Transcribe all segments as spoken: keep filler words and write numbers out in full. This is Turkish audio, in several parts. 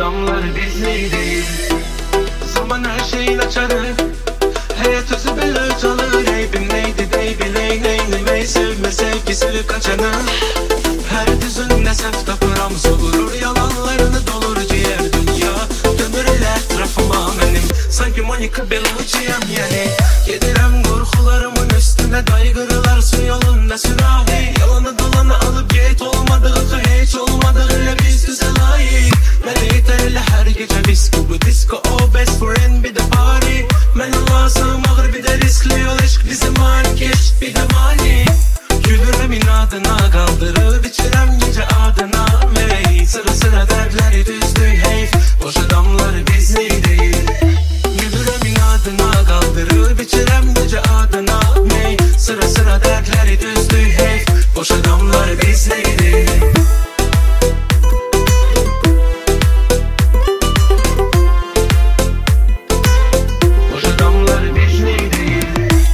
adamlar bizli değil. Zaman her şeyin açarı, hayat özü belli çalır. Eybim neydi dey biley neynimey, sevme sevgisi kaçanı. Her düzünde sef tapıram soğurur, yalanlarını dolur ciğer dünya. Dönür ele etrafıma benim, sanki Monica Bellucci'yam yani. Yedirem korkularımın üstüne daygırılar su yolunda sürahi. Yalanı dolanı alıp git, olmadığı hiç olmadığı ile biz düze layık. Meleklerle her gece disco, bu disco o best friend bir de party. Ben lazım ağır bir de riskli yol, aşk bize mankeş bir de mani. Gülürüm inadına kaldırır, içirem gece adına mey. Sıra sıra dertleri düzdü heyf, boş adamlar bizli değil. Gülürüm inadına kaldırır, içirem gece adına mey. Sıra sıra dertleri düzdü heyf, boş adamlar bizli değil. Boş adamlar bizli değil.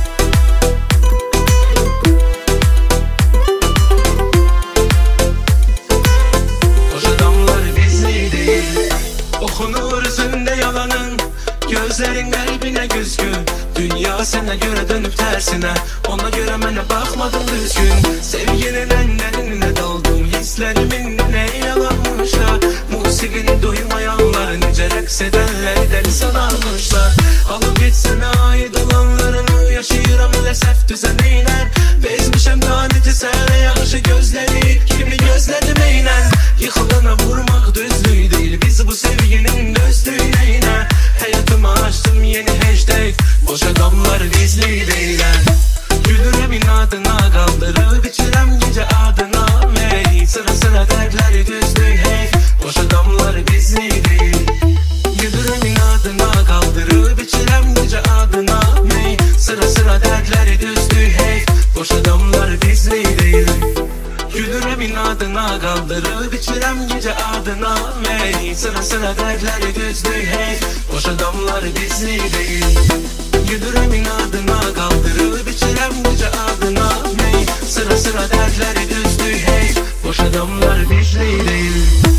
Boş adamlar bizli değil. Okunur üzünde yalanın, gözlerin kalbine güzgün. Dünya sana göre dönüp tersine, ona göre bana bakmadın düzgün. Sevginin enlerine daldım, hislerimin ne yalanmışlar. Musikini duymayanlar, nice reks edenler deli sanarmışlar. Alıp gitsene ait olanlarını, yaşayıram ile sef düzeneyler. Bezmişem taneci sana yakışı gözleri, kimi gözledim eyler. Yıkılana vurmak düzlüğü değil, biz bu sevginin düzlüğüne. Hayatıma açtım yeni hashtag, boş adamlar bizli değiller. Gülürüm inadına kaldırır, içirem gece adına mey. Sıra sıra dertleri düzdü hey, boş adamlar bizli değil. Gülürüm inadına kaldırır, içirem gece adına mey. Sıra sıra dertleri düzdü hey, boş adamlar bizli değil. Gülürüm inadına kaldırır, içirem gece adına mey. Sıra sıra dertleri düzdü hey, boş adamlar bizli değil. Gülürüm inadına kaldırır, içirem gece adına mey. Sıra sıra dertleri düzdü hey, boş adamlar bizli değil.